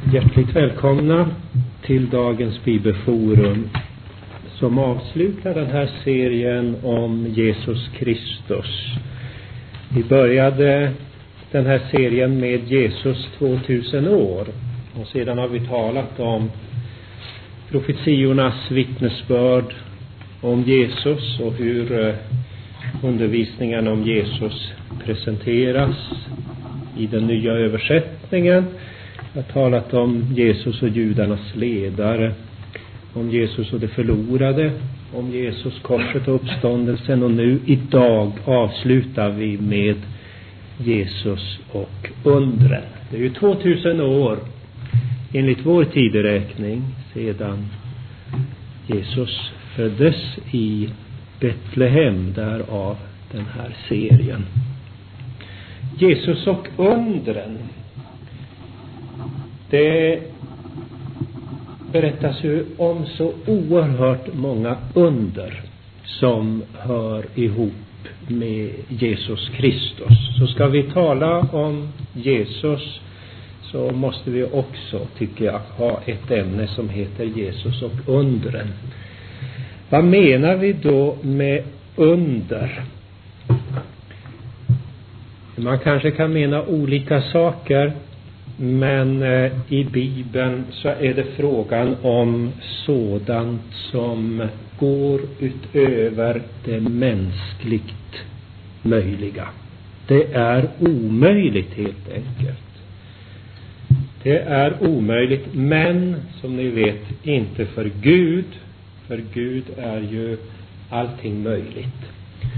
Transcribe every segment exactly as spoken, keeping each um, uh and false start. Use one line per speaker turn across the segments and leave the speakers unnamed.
Hjärtligt välkomna till dagens bibelforum som avslutar den här serien om Jesus Kristus. Vi började den här serien med Jesus tvåtusen år och sedan har vi talat om profetiornas vittnesbörd om Jesus och hur undervisningen om Jesus presenteras i den nya översättningen. Jag har talat om Jesus och judarnas ledare, om Jesus och det förlorade, om Jesus, korset och uppståndelsen, och nu idag avslutar vi med Jesus och undren. Det är ju tvåtusen år enligt vår tideräkning sedan Jesus föddes i Betlehem, därav den här serien. Jesus och undren. Det berättas ju om så oerhört många under som hör ihop med Jesus Kristus. Så ska vi tala om Jesus så måste vi också, tycker jag, ha ett ämne som heter Jesus och undren. Vad menar vi då med under? Man kanske kan mena olika saker, men eh, i Bibeln så är det frågan om sådant som går utöver det mänskligt möjliga. Det är omöjligt helt enkelt. Det är omöjligt, men som ni vet inte för Gud. För Gud är ju allting möjligt.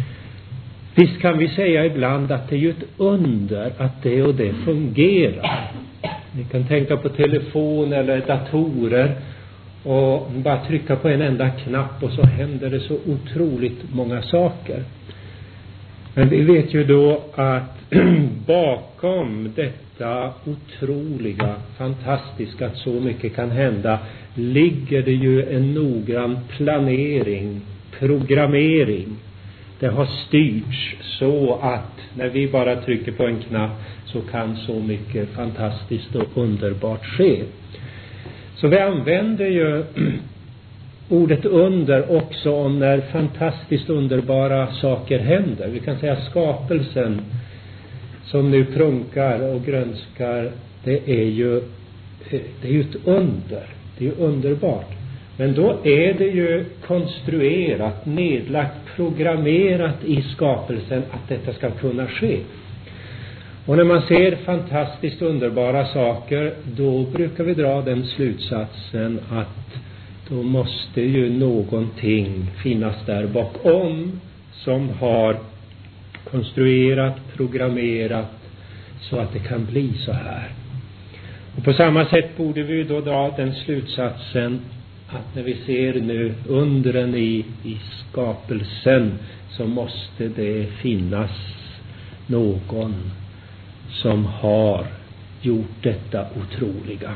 Visst kan vi säga ibland att det är ju ett under att det och det fungerar. Ni kan tänka på telefon eller datorer och bara trycka på en enda knapp och så händer det så otroligt många saker. Men vi vet ju då att bakom detta otroliga, fantastiska, att så mycket kan hända, ligger det ju en noggrann planering, programmering. Det har styrts så att när vi bara trycker på en knapp så kan så mycket fantastiskt och underbart ske. Så vi använder ju ordet under också om när fantastiskt underbara saker händer. Vi kan säga skapelsen som nu prunkar och grönskar, det är ju, det är ju ett under. Det är ju underbart. Men då är det ju konstruerat, nedlagt, programmerat i skapelsen att detta ska kunna ske. Och när man ser fantastiskt underbara saker, då brukar vi dra den slutsatsen att då måste ju någonting finnas där bakom som har konstruerat, programmerat så att det kan bli så här. Och på samma sätt borde vi då dra den slutsatsen att när vi ser nu undren i, i skapelsen så måste det finnas någon som har gjort detta otroliga.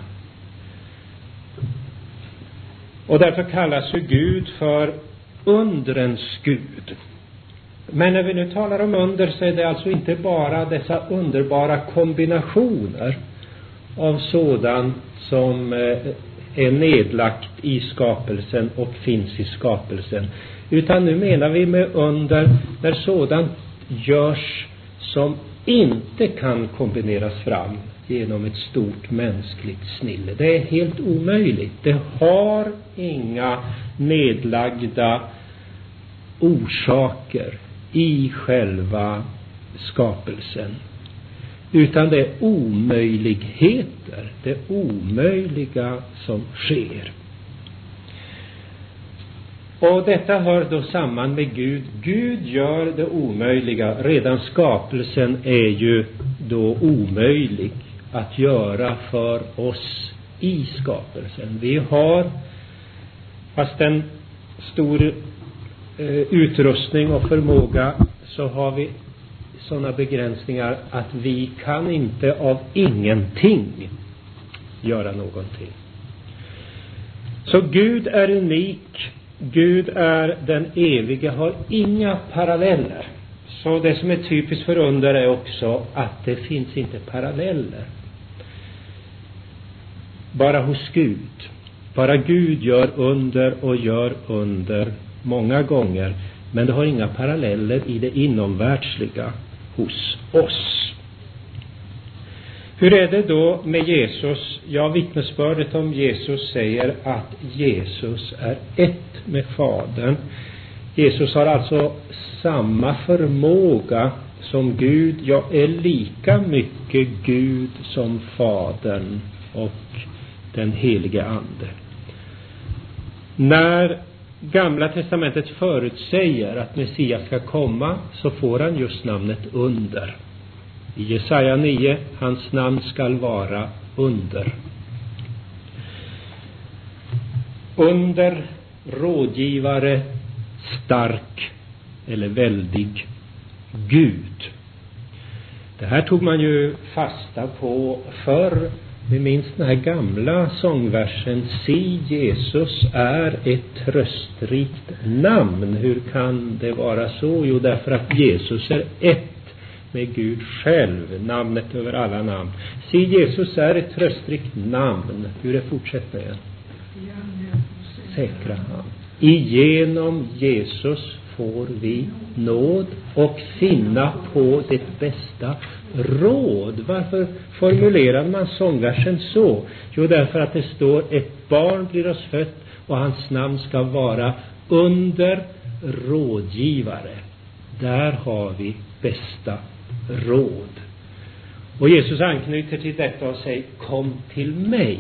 Och därför kallas ju Gud för undrens Gud. Men när vi nu talar om under så är det alltså inte bara dessa underbara kombinationer av sådant som är nedlagt i skapelsen och finns i skapelsen. Utan nu menar vi med under när sådant görs som inte kan kombineras fram genom ett stort mänskligt snille. Det är helt omöjligt. Det har inga nedlagda orsaker i själva skapelsen. Utan det är omöjligheter. Det är omöjliga som sker. Och detta hör då samman med Gud. Gud gör det omöjliga. Redan skapelsen är ju då omöjlig att göra för oss i skapelsen. Vi har fast en stor eh, utrustning och förmåga, så har vi sådana begränsningar att vi kan inte av ingenting göra någonting. Så Gud är unik. Gud är den evige, har inga paralleller. Så det som är typiskt för under är också att det finns inte paralleller. bara hos Gud. Bara Gud gör under och gör under många gånger, men det har inga paralleller i det inomvärldsliga hos oss. Hur är det då med Jesus? Ja, vittnesbördet om Jesus säger att Jesus är ett med Fadern. Jesus har alltså samma förmåga som Gud, ja, är lika mycket Gud som Fadern och den helige Ande. När Gamla testamentet förutsäger att Messias ska komma, så får han just namnet under. I Jesaja nio, hans namn skall vara under. Under, rådgivare, stark eller väldig Gud. Det här tog man ju fasta på förr. Vi minns den här gamla sångversen: Se, Jesus är ett tröstrikt namn. Hur kan det vara så? Jo, därför att Jesus är ett med Gud själv, namnet över alla namn. Se, Jesus är ett tröstrikt namn. Hur är fortsättningen? Säkra han. Igenom Jesus får vi nåd och finna på det bästa råd. Varför formulerar man sångversen så? Jo, därför att det står: ett barn blir oss fött och hans namn ska vara under rådgivare. Där har vi bästa råd. Och Jesus anknyter till detta och säger: kom till mig.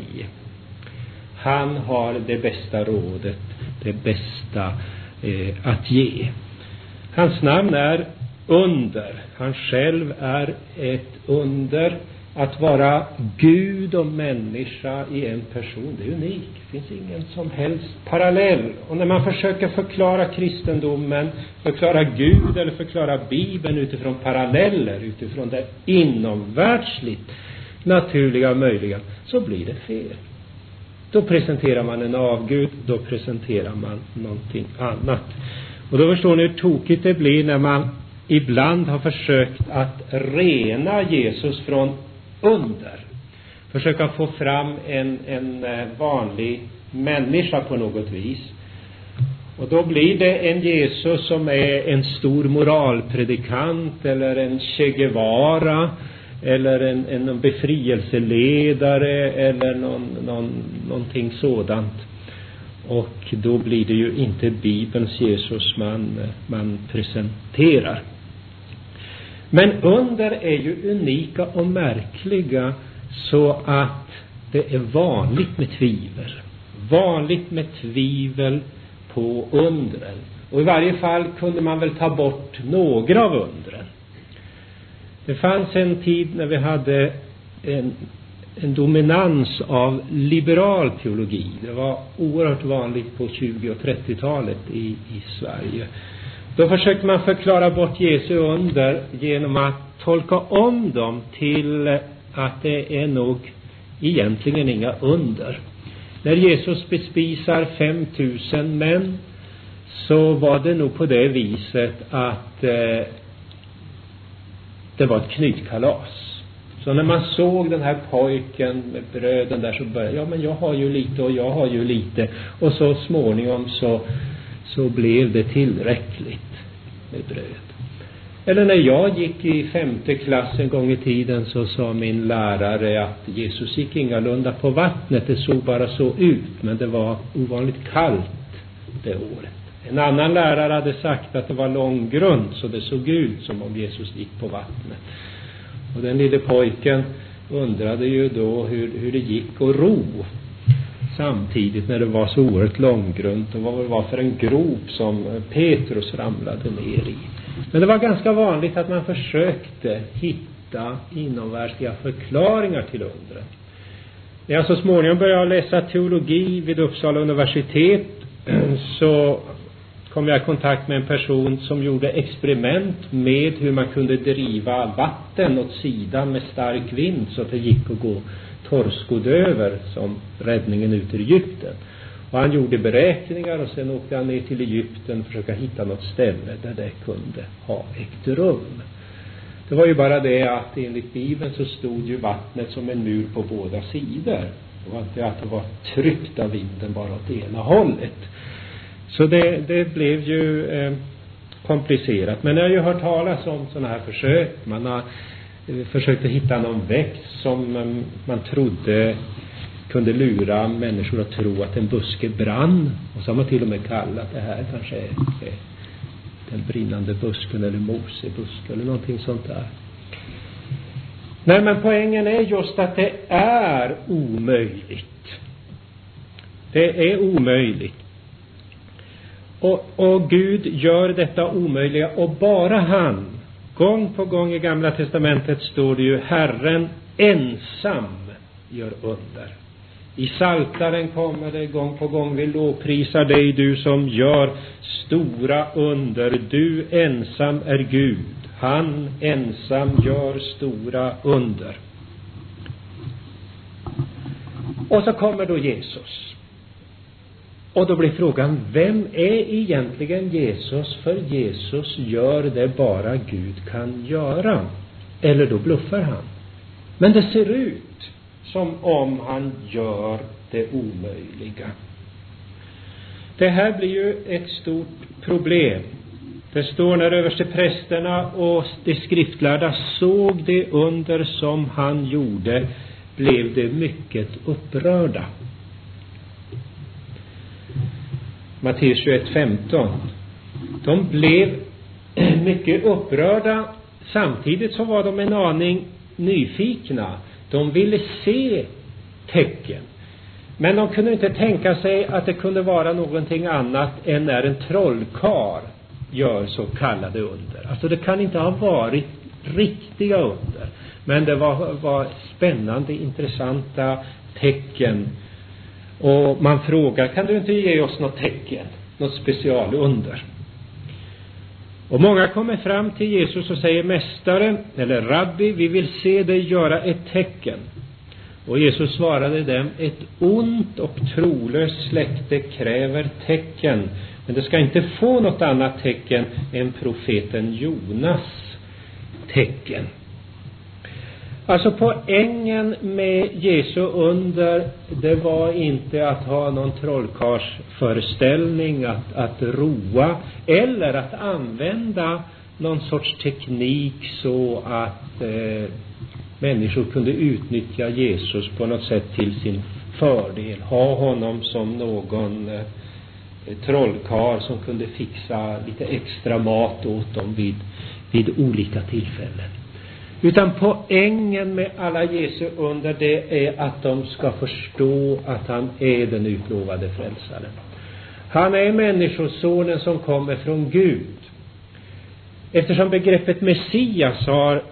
Han har det bästa rådet, det bästa eh, att ge. Hans namn är under. Han själv är ett under. Att vara Gud och människa i en person, det är unikt. Det finns ingen som helst parallell. Och när man försöker förklara kristendomen, förklara Gud eller förklara Bibeln utifrån paralleller, utifrån det inomvärldsligt naturliga och möjliga, så blir det fel. Då presenterar man en avgud, då presenterar man någonting annat. Och då förstår ni hur tokigt det blir när man ibland har försökt att rena Jesus från under. Försöka få fram en, en vanlig människa på något vis. Och då blir det en Jesus som är en stor moralpredikant, eller en Che Guevara, eller en, en befrielseledare, eller någon, någon, någonting sådant. Och då blir det ju inte Bibelns Jesus man, man presenterar. Men under är ju unika och märkliga, så att det är vanligt med tvivel. Vanligt med tvivel på undren. Och i varje fall kunde man väl ta bort några av undren. Det fanns en tid när vi hade en, en dominans av liberal teologi. Det var oerhört vanligt på tjugo- och trettiotalet i, i Sverige. Då försökte man förklara bort Jesu under genom att tolka om dem till att det är nog egentligen inga under. När Jesus bespisar fem tusen män, så var det nog på det viset att eh, det var ett knytkalas. Så när man såg den här pojken med bröden där, så började ja men jag har ju lite och jag har ju lite. Och så småningom så, så blev det tillräckligt med bröd. Eller när jag gick i femte klass en gång i tiden, så sa min lärare att Jesus gick ingalunda på vattnet. Det såg bara så ut, men det var ovanligt kallt det året. En annan lärare hade sagt att det var lång grund, så det såg ut som om Jesus gick på vattnet. Och den lille pojken undrade ju då hur, hur det gick att ro samtidigt när det var så oerhört långgrunt, och vad det var för en grop som Petrus ramlade ner i. Men det var ganska vanligt att man försökte hitta inomvärldsliga förklaringar till undren. När jag så småningom började läsa teologi vid Uppsala universitet, så kom jag i kontakt med en person som gjorde experiment med hur man kunde driva vatten åt sidan med stark vind, så att det gick att gå torrskodd över som räddningen ut ur Egypten. Och han gjorde beräkningar, och sen åkte han ner till Egypten och försöka hitta något ställe där det kunde ha ägt rum. Det var ju bara det att enligt Bibeln så stod ju vattnet som en mur på båda sidor. Det var inte att det var tryckt av vinden bara åt ena hållet. Så det, det blev ju eh, komplicerat. Men jag har ju hört talas om sådana här försök. Man har eh, försökt att hitta någon växt som eh, man trodde kunde lura människor att tro att en buske brann. Och så har man till och med kallat det här kanske är, är den brinnande busken eller mosebusken eller någonting sånt där. Nej, men poängen är just att det är omöjligt. Det är omöjligt. Och, och Gud gör detta omöjliga, och bara han. Gång på gång i Gamla testamentet står det ju Herren ensam gör under. I Psaltaren kommer det gång på gång: vi lovprisar dig, du som gör stora under. Du ensam är Gud. Han ensam gör stora under. Och så kommer då Jesus. Och då blir frågan, vem är egentligen Jesus? För Jesus gör det bara Gud kan göra. Eller då bluffar han. Men det ser ut som om han gör det omöjliga. Det här blir ju ett stort problem. Det står: när översteprästerna och de skriftlärda såg det under som han gjorde, blev det mycket upprörda. Matteus tjugoett femton. De blev mycket upprörda, samtidigt så var de en aning nyfikna. De ville se tecken. Men de kunde inte tänka sig att det kunde vara någonting annat än när en trollkarl gör så kallade under. Alltså det kan inte ha varit riktiga under. Men det var, var spännande, intressanta tecken. Och man frågar, kan du inte ge oss något tecken? Något special under? Och många kommer fram till Jesus och säger: mästare eller rabbi, vi vill se dig göra ett tecken. Och Jesus svarade dem: ett ont och trolöst släkte kräver tecken, men det ska inte få något annat tecken än profeten Jonas tecken. Alltså poängen med Jesu under, det var inte att ha någon trollkarlsföreställning, att, att roa eller att använda någon sorts teknik så att eh, människor kunde utnyttja Jesus på något sätt till sin fördel. Ha honom som någon eh, trollkarl som kunde fixa lite extra mat åt dem vid, vid olika tillfällen. Utan poängen med alla Jesu under, det är att de ska förstå att han är den utlovade frälsaren. Han är människosonen som kommer från Gud. Eftersom begreppet Messias har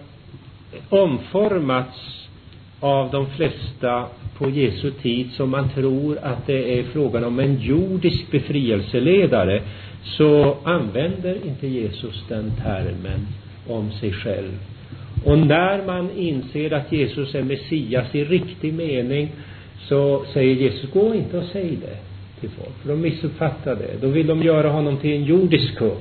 omformats av de flesta på Jesu tid, som man tror att det är frågan om en jordisk befrielseledare, så använder inte Jesus den termen om sig själv. Och när man inser att Jesus är Messias i riktig mening, så säger Jesus: gå inte och säg det till folk, för de missuppfattar det. Då vill de göra honom till en jordisk kung.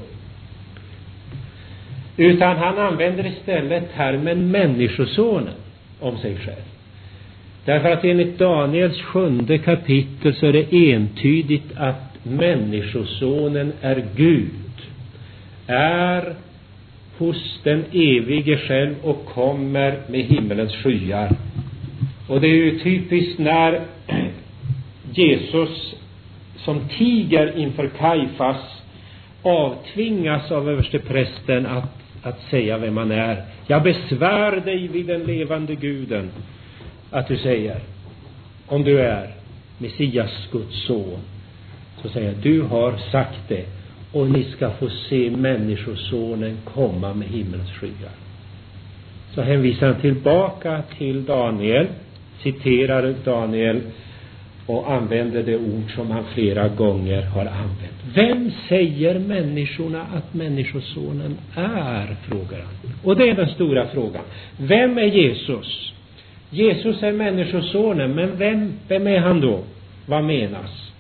Utan han använder istället termen människosonen om sig själv. Därför att enligt Daniels sjunde kapitel så är det entydigt att människosonen är Gud, är hos den evige själv och kommer med himmelens skyar. Och det är ju typiskt när Jesus som tiger inför Kajfas avtvingas av översteprästen att, att säga vem man är. Jag besvär dig vid den levande guden att du säger, om du är Messias, Guds son, så säger du har sagt det, och ni ska få se människosonen komma med himmelens skyar. Så hänvisar han tillbaka till Daniel, citerar Daniel och använder det ord som han flera gånger har använt. Vem säger människorna att människosonen är, frågar han. Och det är den stora frågan. Vem är Jesus? Jesus är människosonen, men vem, vem är han då? Vad menas?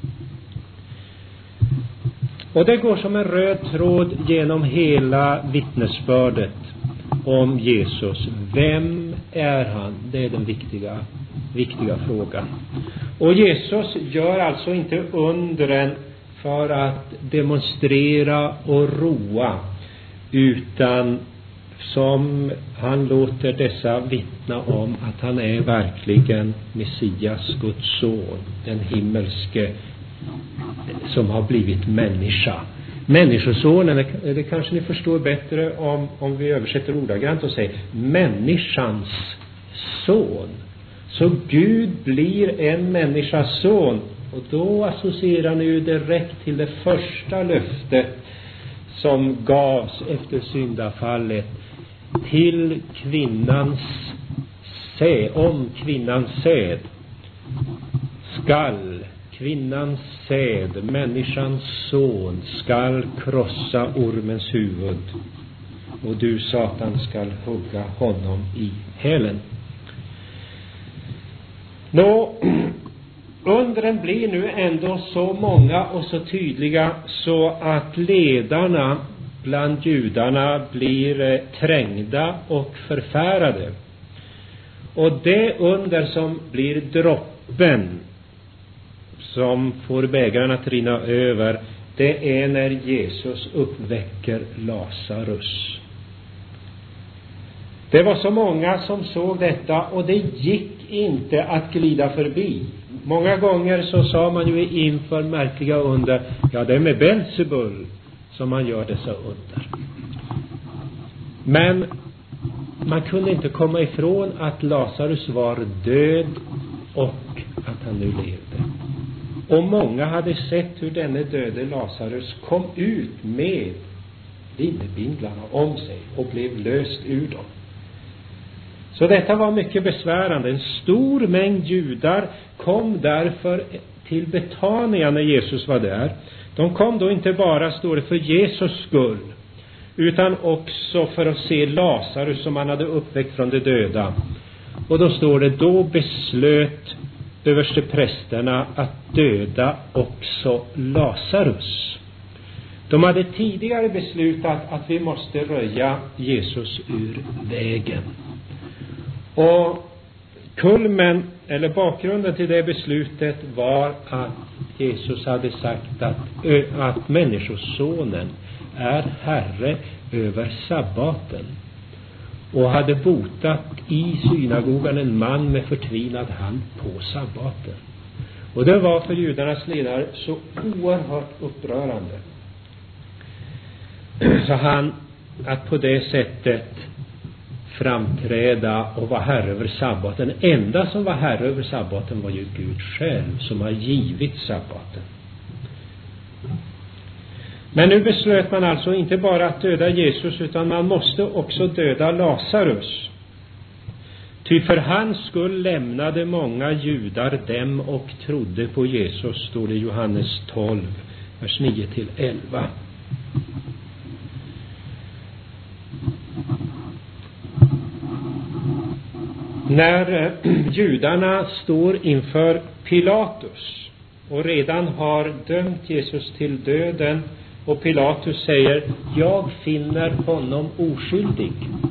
Och det går som en röd tråd genom hela vittnesbördet om Jesus. Vem är han? Det är den viktiga viktiga frågan. Och Jesus gör alltså inte undren för att demonstrera och roa, utan som han låter dessa vittna om att han är verkligen Messias, Guds son, den himmelske som har blivit människa. Människosonen, det kanske ni förstår bättre om, om vi översätter ordagrant och säger människans son. Så Gud blir en människas son, och då associerar ni ju direkt till det första löftet som gavs efter syndafallet till kvinnans säd, om kvinnans säd skall kvinnans säd, människans son, skall krossa ormens huvud, och du, Satan, skall hugga honom i hälen. Nå, undren blir nu ändå så många och så tydliga så att ledarna bland judarna blir trängda och förfärade. Och det under som blir droppen som får bägaren att rinna över, det är när Jesus uppväcker Lazarus. Det var så många som såg detta, och det gick inte att glida förbi. Många gånger så sa man ju inför märkliga under, ja, det är med Belzebul som man gör dessa under. Men man kunde inte komma ifrån att Lazarus var död och att han nu levde. Och många hade sett hur denne döde Lazarus kom ut med linnebindlarna om sig och blev löst ur dem. Så detta var mycket besvärande. En stor mängd judar kom därför till Betania när Jesus var där. De kom då inte bara, står det, för Jesus skull, utan också för att se Lazarus som han hade uppväckt från de döda. Och då står det, då beslöt översteprästerna att döda också Lazarus. De hade tidigare beslutat att vi måste röja Jesus ur vägen. Och kulmen, eller bakgrunden till det beslutet, var att Jesus hade sagt att, att människosonen är herre över sabbaten, och hade botat i synagogan en man med förtvinad hand på sabbaten. Och det var för judarnas ledare så oerhört upprörande, så han att på det sättet framträda och vara herre över sabbaten. Den enda som var herre över sabbaten var ju Gud själv, som har givit sabbaten. Men nu beslöt man alltså inte bara att döda Jesus, utan man måste också döda Lazarus. Ty för hans skull lämnade många judar dem och trodde på Jesus, står det i Johannes tolv, vers nio till elva. När judarna står inför Pilatus och redan har dömt Jesus till döden, och Pilatus säger, jag finner honom oskyldig,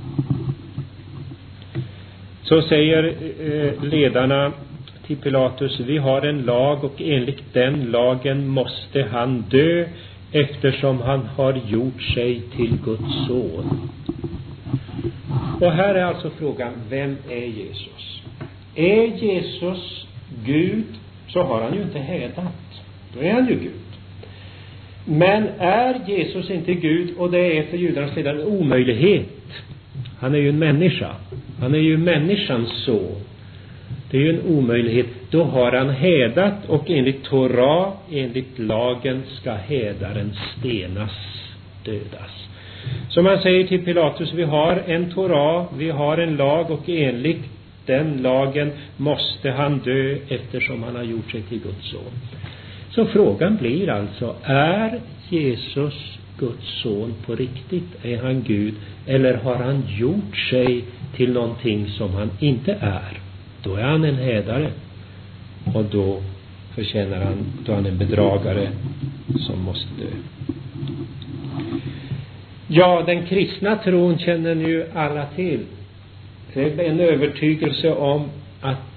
så säger ledarna till Pilatus, vi har en lag och enligt den lagen måste han dö, eftersom han har gjort sig till Guds son. Och här är alltså frågan, vem är Jesus? Är Jesus Gud, så har han ju inte hädat. Då är han ju Gud. Men är Jesus inte Gud, och det är för judarnas ledare en omöjlighet. Han är ju en människa. Han är ju människans son. Det är ju en omöjlighet. Då har han hädat, och enligt Torah, enligt lagen, ska hädaren stenas, dödas. Så man säger till Pilatus, vi har en Torah, vi har en lag, och enligt den lagen måste han dö eftersom han har gjort sig till Guds son. Så frågan blir alltså, är Jesus Guds son på riktigt? Är han Gud, eller har han gjort sig till någonting som han inte är? Då är han en hädare, och då förtjänar han, då är han en bedragare som måste dö. Ja, den kristna tron känner ju alla till. Det är en övertygelse om att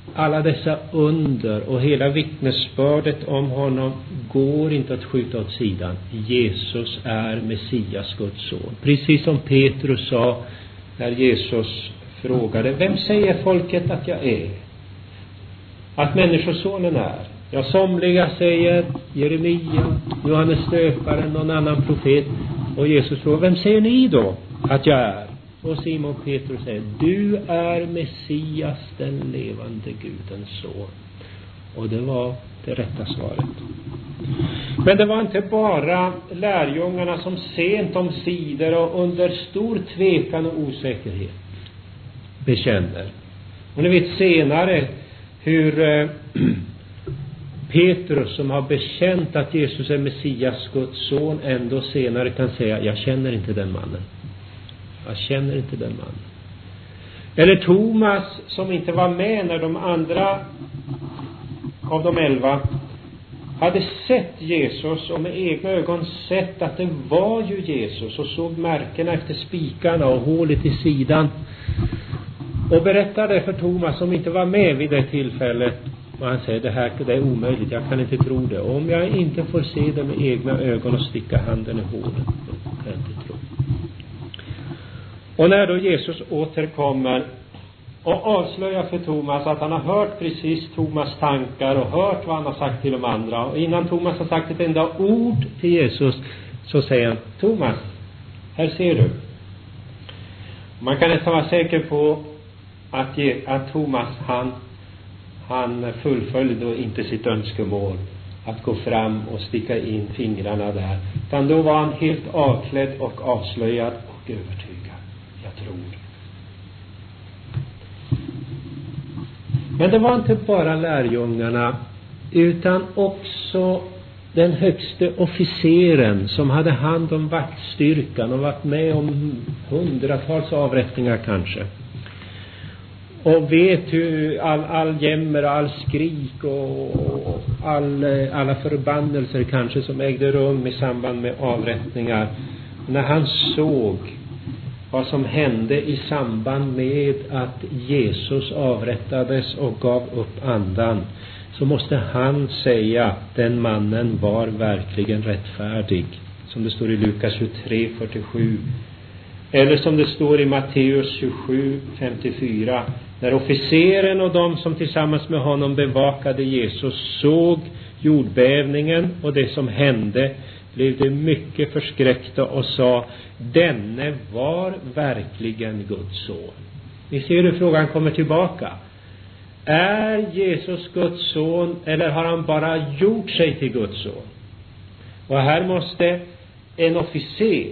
alla dessa under och hela vittnesbördet om honom går inte att skjuta åt sidan. Jesus är Messias, Guds son. Precis som Petrus sa när Jesus frågade: vem säger folket att jag är? Att människosonen är? Ja, somliga säger Jeremia, Johannes döparen, någon annan profet. Och Jesus frågar: vem säger ni då att jag är? Och Simon Petrus säger: du är Messias, den levande Gudens son. Och det var det rätta svaret. Men det var inte bara lärjungarna som sent om sidor och under stor tvekan och osäkerhet bekänner. Och ni vet senare hur eh, Petrus, som har bekänt att Jesus är Messias, Guds son, ändå senare kan säga: jag känner inte den mannen. Jag känner inte den mannen. Eller Thomas, som inte var med när de andra av de elva hade sett Jesus och med egna ögon sett att det var ju Jesus, och såg märkena efter spikarna och hålet i sidan, och berättade för Thomas, som inte var med vid det tillfället, och han säger: det här det är omöjligt, jag kan inte tro det. Och om jag inte får se det med egna ögon och sticka handen i hålet, då kan jag inte tro. Och när då Jesus återkommer och avslöjar för Thomas att han har hört precis Thomas tankar och hört vad han har sagt till de andra, och innan Thomas har sagt ett enda ord till Jesus, så säger han: Thomas, här ser du. Man kan nästan vara säker på att, ge, att Thomas han, han fullföljde då inte sitt önskemål att gå fram och sticka in fingrarna där, utan då var han helt avklädd och avslöjad och övertygad. Jag tror. Men det var inte bara lärjungarna, utan också den högste officeren som hade hand om vaktstyrkan och varit med om hundratals avrättningar kanske. Och vet hur all, all jämmer och all skrik och all, alla förbannelser kanske som ägde rum i samband med avrättningar. När han såg vad som hände i samband med att Jesus avrättades och gav upp andan, så måste han säga: den mannen var verkligen rättfärdig. Som det står i Lukas tjugotre fyrtiosju. Eller som det står i Matteus tjugosju femtiofyra. När officeren och de som tillsammans med honom bevakade Jesus såg jordbävningen och det som hände, blev de mycket förskräckta och sa: denne var verkligen Guds son. Ni ser hur frågan kommer tillbaka. Är Jesus Guds son, eller har han bara gjort sig till Guds son? Och här måste en officer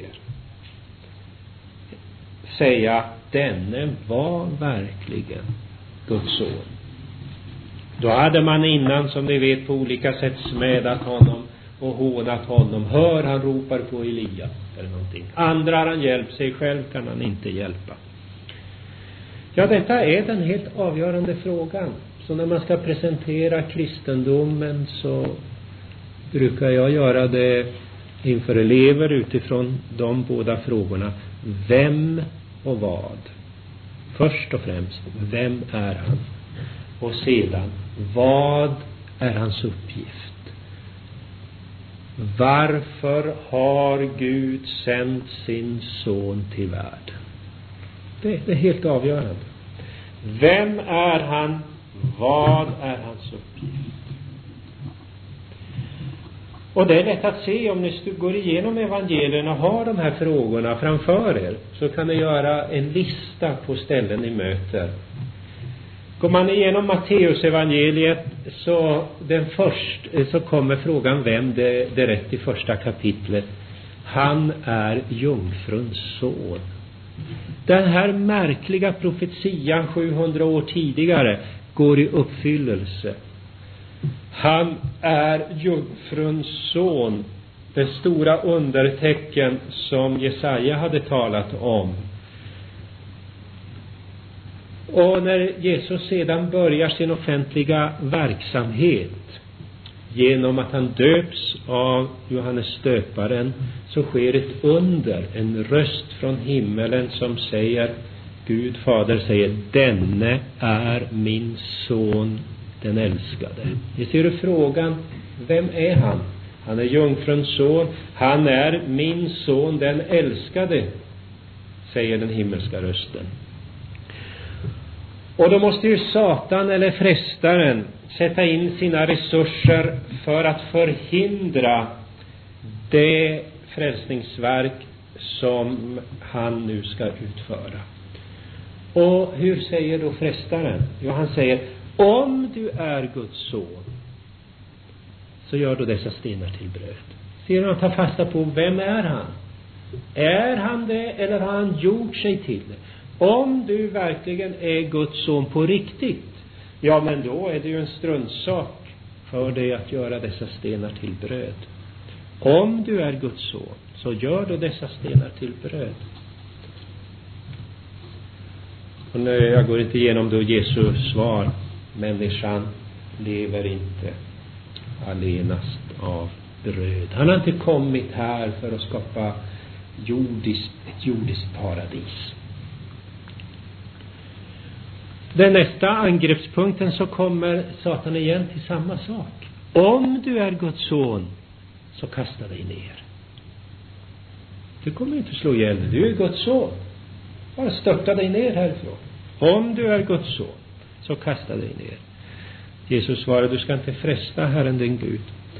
säga: denne var verkligen Guds son. Då hade man innan, som ni vet, på olika sätt smädat honom och hånat honom. Hör, han ropar på Elia eller någonting. Andra har han hjälpt, sig själv kan han inte hjälpa. Ja, detta är den helt avgörande frågan. Så när man ska presentera kristendomen, så brukar jag göra det inför elever utifrån de båda frågorna: vem och vad. Först och främst, vem är han? Och sedan, vad är hans uppgift? Varför har Gud sänt sin son till världen? Det, det är helt avgörande. Vem är han? Vad är hans uppgift? Och det är lätt att se om ni går igenom evangelierna och har de här frågorna framför er. Så kan ni göra en lista på ställen ni möter. Går man igenom Matteus evangeliet, så, den först, så kommer frågan vem det, det rätt i första kapitlet. Han är jungfruns son. Den här märkliga profetian sjuhundra år tidigare går i uppfyllelse. Han är jungfruns son, det stora undertecken som Jesaja hade talat om. Och när Jesus sedan börjar sin offentliga verksamhet genom att han döps av Johannes döparen, så sker ett under, en röst från himmelen som säger: Gud fader säger: denne är min son, den älskade. Ni ser du frågan, vem är han? Han är jungfruns son. Han är min son, den älskade, säger den himmelska rösten. Och då måste ju Satan eller frestaren sätta in sina resurser för att förhindra det frälsningsverk som han nu ska utföra. Och hur säger då frestaren? Jo, han säger: om du är Guds son, så gör då dessa stenar till bröd. Ser du, han tar fasta på, vem är han? Är han det, eller har han gjort sig till det? Om du verkligen är Guds son på riktigt, ja, men då är det ju en struntsak för dig att göra dessa stenar till bröd. Om du är Guds son, så gör då dessa stenar till bröd. Och nu, jag går inte igenom då Jesu svar. Människan lever inte allenast av bröd. Han har inte kommit här för att skapa jordiskt, ett jordiskt paradis. Den nästa angreppspunkten så kommer Satan igen till samma sak. Om du är Guds son, så kasta dig ner. Du kommer inte slå ihjäl dig. Du är Guds son. Bara störta dig ner härifrån. Om du är Guds son, så kasta dig ner. Jesus svarade: du ska inte fresta Herren din Gud.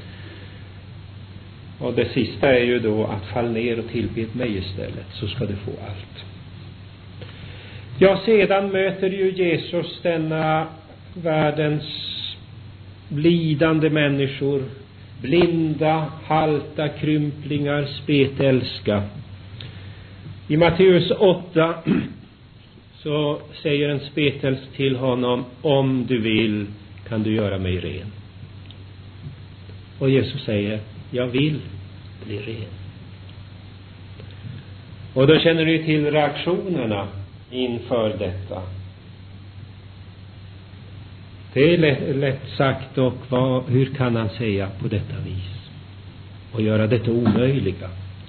Och det sista är ju då att fall ner och tillbed mig istället, så ska du få allt. Ja, sedan möter ju Jesus denna världens lidande människor, blinda, halta, krymplingar, spetälska. I Matteus åtta så säger en spetälsk till honom: om du vill kan du göra mig ren. Och Jesus säger: jag vill bli ren. Och då känner ni till reaktionerna inför detta. Det är lätt, lätt sagt, och vad, hur kan han säga på detta vis och göra detta omöjliga?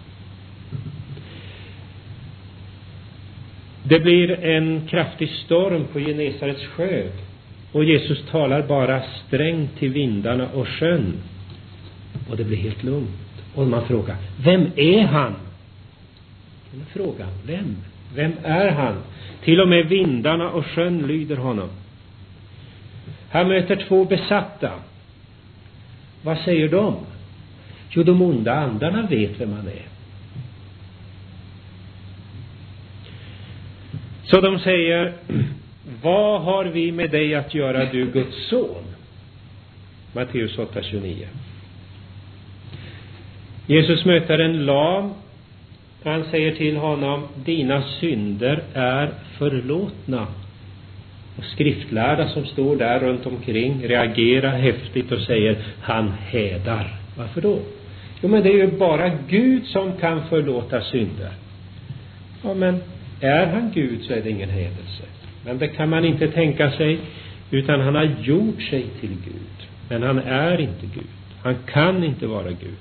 Det blir en kraftig storm på Genesarets sjö, och Jesus talar bara strängt till vindarna och sjön, och det blir helt lugnt. Och man frågar: vem är han? Den frågan, vem? Vem är han? Till och med vindarna och sjön lyder honom. Han möter två besatta. Vad säger de? Jo, de onda andarna vet vem han är. Så de säger: vad har vi med dig att göra, du Guds son? Matteus åtta tjugonio. Jesus möter en lam. Han säger till honom: dina synder är förlåtna. Och skriftlärda som står där runt omkring reagerar häftigt och säger: han hädar. Varför då? Jo, men det är ju bara Gud som kan förlåta synder. Ja, men är han Gud så är det ingen hädelse. Men det kan man inte tänka sig, utan han har gjort sig till Gud. Men han är inte Gud. Han kan inte vara Gud.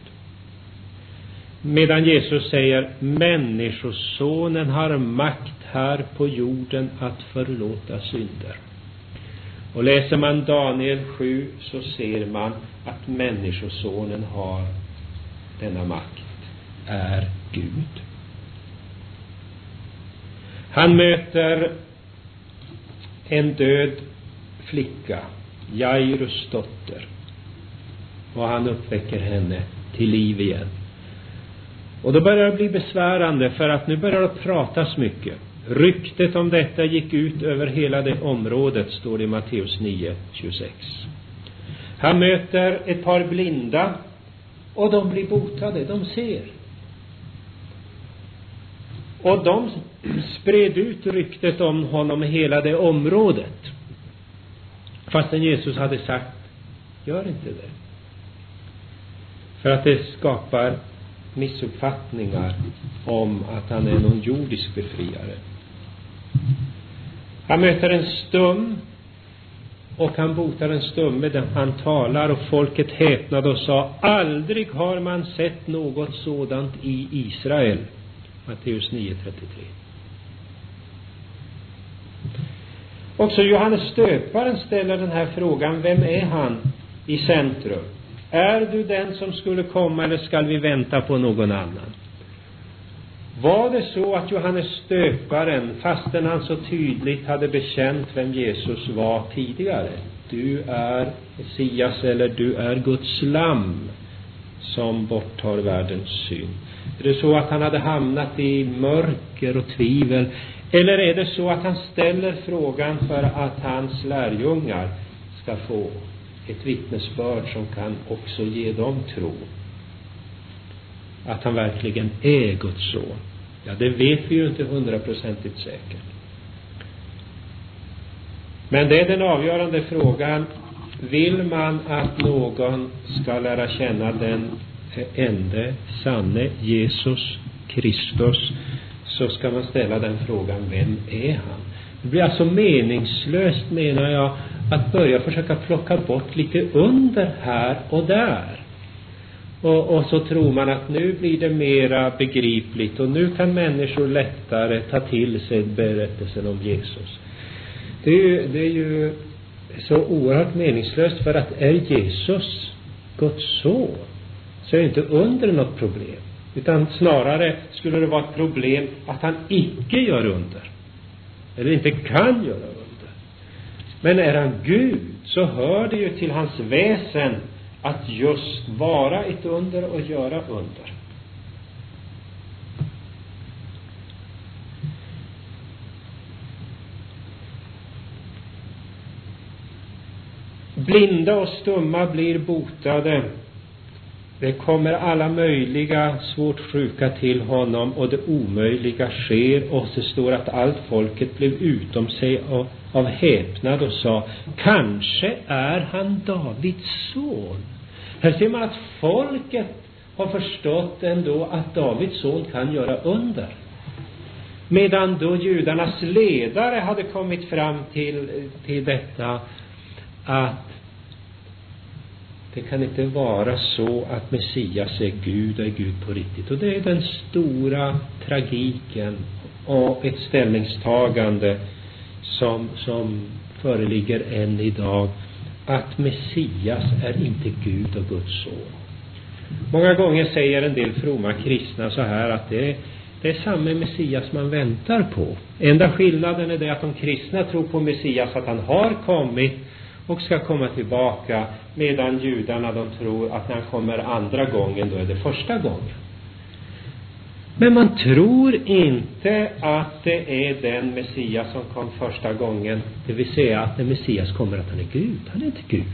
Medan Jesus säger: människosonen har makt här på jorden att förlåta synder. Och läser man Daniel sju så ser man att människosonen har denna makt, är Gud. Han möter en död flicka, Jairus dotter, och han uppväcker henne till liv igen. Och då börjar det bli besvärande, för att nu börjar det pratas mycket. Ryktet om detta gick ut över hela det området, står det i Matteus nio tjugosex. Han möter ett par blinda, och de blir botade, de ser. Och de spred ut ryktet om honom i hela det området. Fastän Jesus hade sagt: gör inte det. För att det skapar missuppfattningar om att han är någon jordisk befriare. Han möter en stum, och han botar en stumme där han talar, och folket häpnade och sa: aldrig har man sett något sådant i Israel. Matteus nio trettiotre. Också Johannes Stöparen ställer den här frågan: vem är han i centrum? Är du den som skulle komma, eller ska vi vänta på någon annan? Var det så att Johannes Stöparen, fastän han så tydligt hade bekänt vem Jesus var tidigare, du är Messias, eller du är Guds lamm som borttar världens synd, är det så att han hade hamnat i mörker och tvivel? Eller är det så att han ställer frågan för att hans lärjungar ska få ett vittnesbörd som kan också ge dem tro att han verkligen är Guds son? Ja, det vet vi ju inte hundraprocentigt säkert. Men det är den avgörande frågan. Vill man att någon ska lära känna den ende sanne Jesus Kristus, så ska man ställa den frågan: vem är han? Det blir alltså meningslöst, menar jag, att börja försöka plocka bort lite under här och där. Och, och så tror man att nu blir det mera begripligt och nu kan människor lättare ta till sig berättelsen om Jesus. Det är ju, det är ju så oerhört meningslöst, för att är Jesus Guds son, så är det inte under något problem. Utan snarare skulle det vara ett problem att han icke gör under. Eller inte kan göra under. Men är han Gud, så hör det ju till hans väsen att just vara ett under och göra under. Blinda och stumma blir botade. Det kommer alla möjliga svårt sjuka till honom, och det omöjliga sker. Och det står att allt folket blev utom sig av, av häpnad och sa: kanske är han Davids son. Här ser man att folket har förstått ändå att Davids son kan göra under. Medan då judarnas ledare hade kommit fram till, till detta, att det kan inte vara så att Messias är Gud och är Gud på riktigt. Och det är den stora tragiken och ett ställningstagande som, som föreligger än idag. Att Messias är inte Gud och Guds son. Många gånger säger en del fromma kristna så här, att det, det är samma Messias man väntar på. Enda skillnaden är det att de kristna tror på Messias, att han har kommit och ska komma tillbaka, medan judarna de tror att när han kommer andra gången, då är det första gången. Men man tror inte att det är den Messias som kom första gången, det vill säga att när Messias kommer att han är Gud. Han är inte Gud.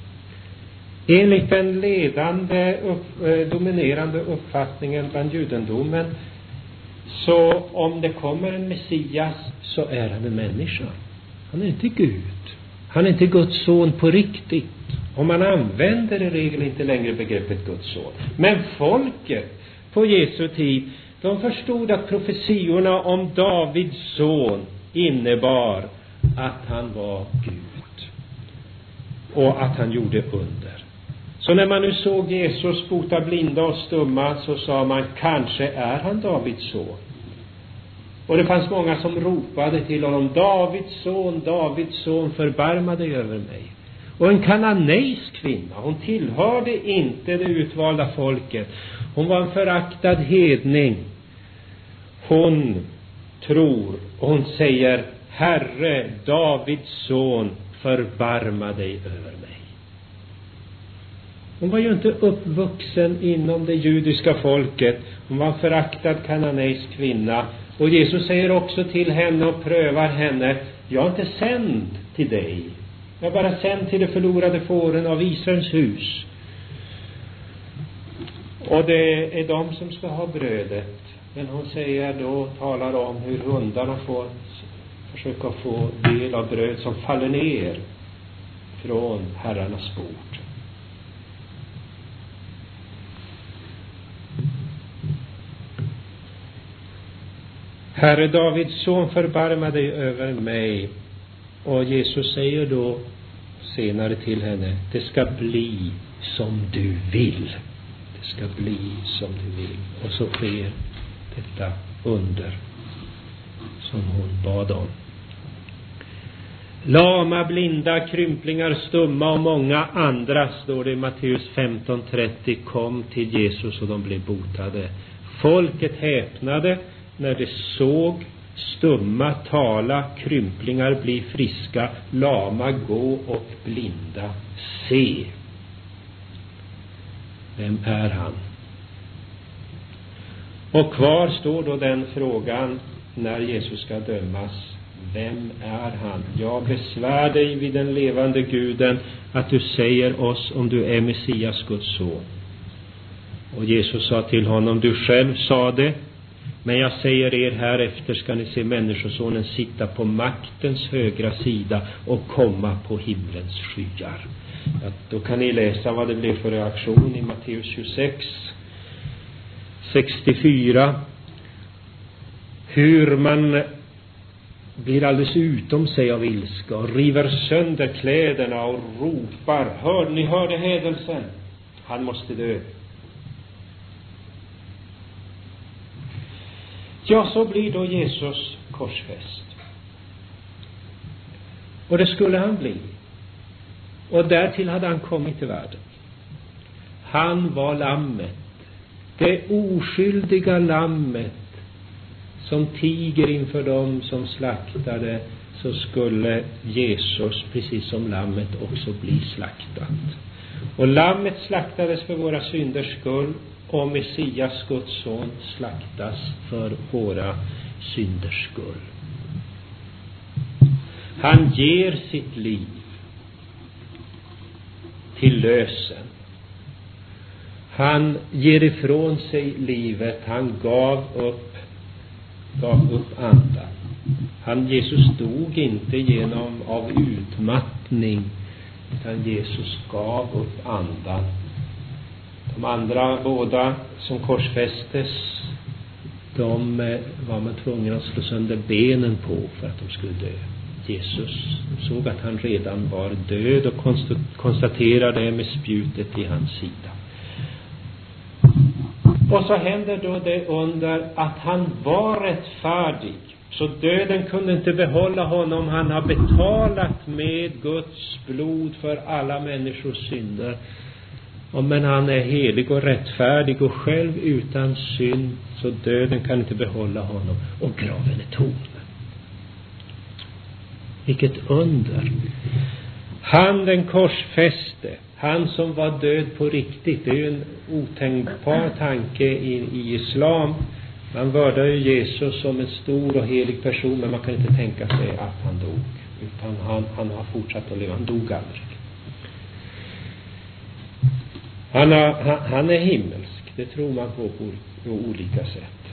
Enligt den ledande, upp, eh, dominerande uppfattningen bland judendomen, så om det kommer en Messias, så är han en människa. Han är inte Gud. Han är inte Guds son på riktigt. Och man använder i regel inte längre begreppet Guds son. Men folket på Jesu tid, de förstod att profetiorna om Davids son innebar att han var Gud. Och att han gjorde under. Så när man nu såg Jesus bota blinda och stumma, så sa man: kanske är han Davids son. Och det fanns många som ropade till honom: Davids son, Davids son, förbarma dig över mig. Och en kananeisk kvinna, hon tillhörde inte det utvalda folket. Hon var en föraktad hedning. Hon tror, och hon säger: Herre, Davids son, förbarma dig över mig. Hon var ju inte uppvuxen inom det judiska folket. Hon var en föraktad kananeisk kvinna. Och Jesus säger också till henne och prövar henne: jag är inte sänd till dig. Jag är bara sänd till de förlorade fåren av Israels hus. Och det är de som ska ha brödet. Men hon säger då, talar om hur hundarna får försöka få del av bröd som faller ner från herrarnas bord. Herre Davids son, förbarma dig över mig. Och Jesus säger då senare till henne: det ska bli som du vill. Det ska bli som du vill. Och så sker detta under som hon bad om. Lama, blinda, krymplingar, stumma och många andra, står det i Matteus femton trettio, kom till Jesus och de blev botade. Folket häpnade när de såg stumma tala, krymplingar bli friska, lama gå och blinda se. Vem är han? Och kvar står då den frågan när Jesus ska dömas. Vem är han? Jag besvär dig vid den levande Guden att du säger oss om du är Messias, Guds son. Och Jesus sa till honom, du själv sa det, men jag säger er, här efter ska ni se människosonen sitta på maktens högra sida och komma på himlens skyar. Ja, då kan ni läsa vad det blev för reaktion i Matteus tjugosex sextiofyra. Hur man blir alldeles utom sig av ilska och river sönder kläderna och ropar, hör, ni hörde hädelsen, han måste dö. Ja, så blir då Jesus korsfäst. Och det skulle han bli. Och därtill hade han kommit till världen. Han var lammet, det oskyldiga lammet som tiger inför dem som slaktade. Så skulle Jesus, precis som lammet, också bli slaktat. Och lammet slaktades för våra synders skull, och Messias, Guds son, slaktas för våra synders skull. Han ger sitt liv till lösen. Han ger ifrån sig livet. Han gav upp gav upp andan. Han, Jesus dog inte genom av utmattning, utan Jesus gav upp andan. De andra båda som korsfästes, de var man tvungen att slå sönder benen på för att de skulle dö. Jesus såg att han redan var död och konstaterade det med spjutet i hans sida. Och så händer då det under att han var rättfärdig. Så döden kunde inte behålla honom. Han har betalat med Guds blod för alla människors synder. Men han är helig och rättfärdig och själv utan synd, så döden kan inte behålla honom. Och graven är tom. Vilket under. Han den korsfäste, han som var död på riktigt. Det är ju en otänkbar tanke i, i islam. Man vördar ju Jesus som en stor och helig person, men man kan inte tänka sig att han dog. Utan han, han har fortsatt att leva, han dog aldrig. Han, har, han, han är himmelsk, det tror man på på, på olika sätt.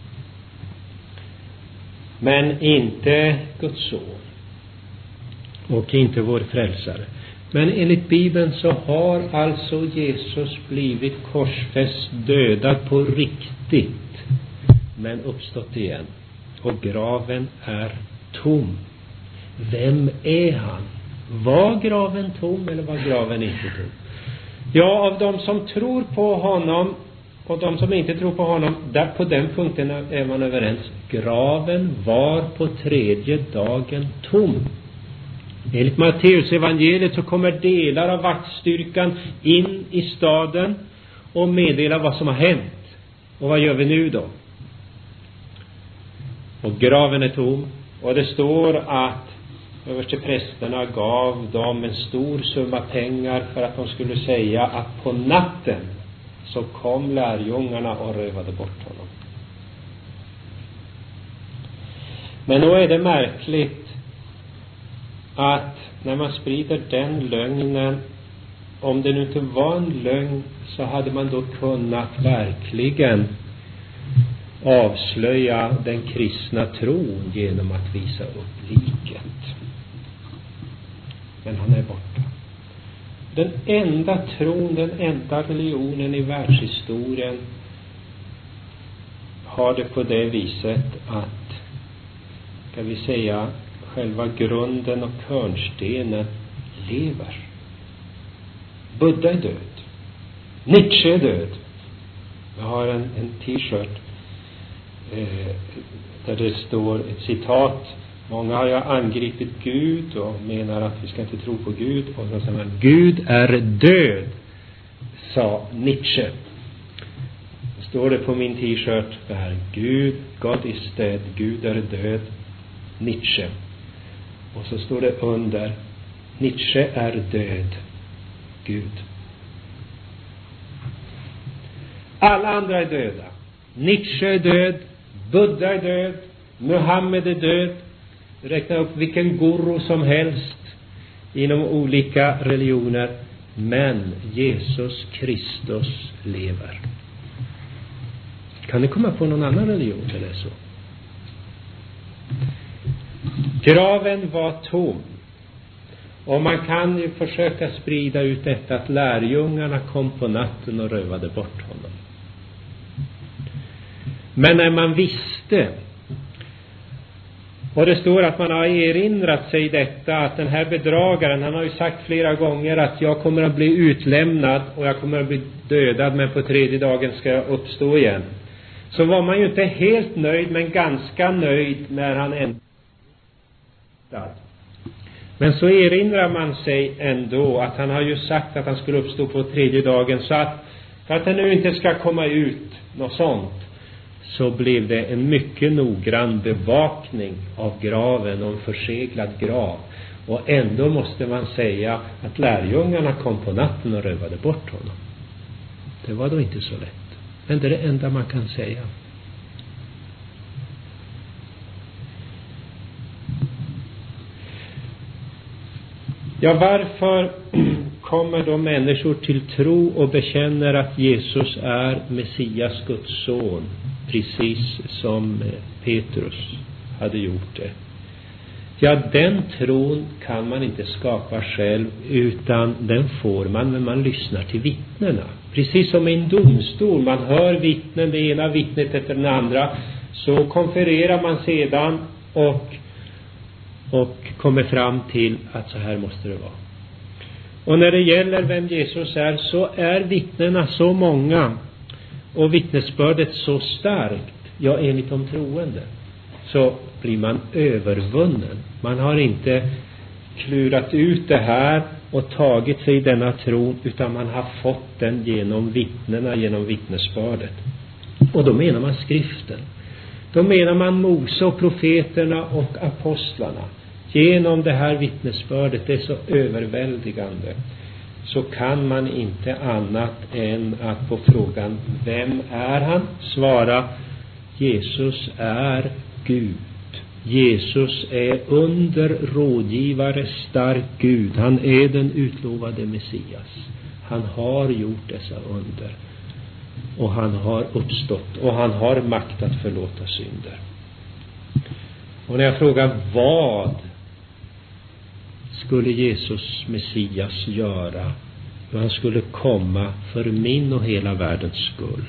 Men inte Guds son. Och inte vår frälsare. Men enligt Bibeln så har alltså Jesus blivit korsfäst, dödad på riktigt, men uppstått igen. Och graven är tom. Vem är han? Var graven tom eller var graven inte tom? Ja, av de som tror på honom och de som inte tror på honom, där på den punkten är man överens. Graven var på tredje dagen tom. Enligt Matteus evangeliet så kommer delar av vaktstyrkan in i staden och meddelar vad som har hänt. Och vad gör vi nu då? Och graven är tom. Och det står att översteprästerna gav dem en stor summa pengar för att de skulle säga att på natten så kom lärjungarna och rövade bort honom. Men då är det märkligt att när man sprider den lögnen, om det nu inte var en lögn, så hade man då kunnat verkligen avslöja den kristna tron genom att visa upp liket. Men han är borta. Den enda tron, den enda religionen i världshistorien har det på det viset att, kan vi säga, själva grunden och hörnstenen lever. Buddha är död. Nietzsche är död. Jag har en, en t-shirt eh, där det står ett citat Många har ju angripit Gud och menar att vi ska inte tro på Gud. Och så säger man, Gud är död, sa Nietzsche. Det står det på min t-shirt där. Gud, God is dead, Gud är död, Nietzsche. Och så står det under, Nietzsche är död, Gud. Alla andra är döda. Nietzsche är död, Buddha är död, Muhammed är död. Räkna upp vilken guru som helst inom olika religioner. Men Jesus Kristus lever. Kan ni komma på någon annan religion eller så? Graven var tom. Och man kan ju försöka sprida ut detta att lärjungarna kom på natten och rövade bort honom. Men när man visste, och det står att man har erinrat sig detta, att den här bedragaren, han har ju sagt flera gånger att jag kommer att bli utlämnad och jag kommer att bli dödad, men på tredje dagen ska jag uppstå igen. Så var man ju inte helt nöjd, men ganska nöjd när han ändå. Men så erinrar man sig ändå att han har ju sagt att han skulle uppstå på tredje dagen, så att för att det nu inte ska komma ut något sånt, så blev det en mycket noggrann bevakning av graven och en förseglad grav. Och ändå måste man säga att lärjungarna kom på natten och rövade bort honom. Det var då inte så lätt. Men det är det enda man kan säga. Ja, varför kommer då människor till tro och bekänner att Jesus är Messias, Guds son, precis som Petrus hade gjort det? Ja, den tron kan man inte skapa själv, utan den får man när man lyssnar till vittnena. Precis som i en domstol, man hör vittnen, det ena vittnet efter den andra, så konfererar man sedan och och kommer fram till att så här måste det vara. Och när det gäller vem Jesus är, så är vittnena så många och vittnesbördet så starkt, ja, enligt de troende, så blir man övervunnen. Man har inte klurat ut det här och tagit sig denna tro, utan man har fått den genom vittnena, genom vittnesbördet. Och då menar man skriften. Då menar man Mose och profeterna och apostlarna. Genom det här vittnesbördet, det är så överväldigande, så kan man inte annat än att på frågan, vem är han? Svara, Jesus är Gud. Jesus är under rådgivare stark Gud. Han är den utlovade Messias. Han har gjort dessa under. Och han har uppstått. Och han har makt att förlåta synder. Och när jag frågar, vad skulle Jesus Messias göra? Han skulle komma för min och hela världens skull.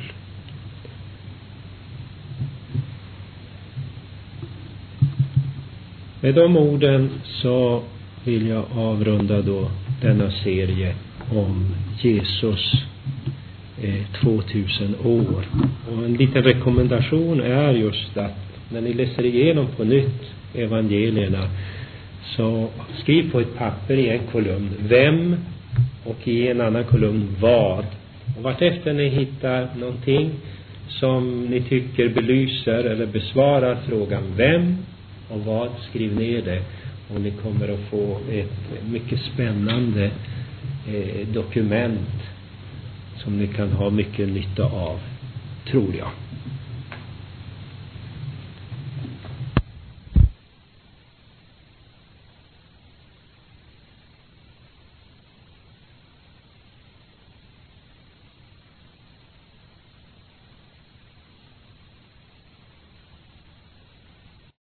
Med de orden så vill jag avrunda då denna serie om Jesus eh, tvåtusen år. Och en liten rekommendation är just att när ni läser igenom på nytt evangelierna, så skriv på ett papper i en kolumn vem, och i en annan kolumn vad. Och vartefter ni hittar någonting som ni tycker belyser eller besvarar frågan vem och vad, skriv ner det. Och ni kommer att få ett mycket spännande eh, dokument som ni kan ha mycket nytta av, tror jag.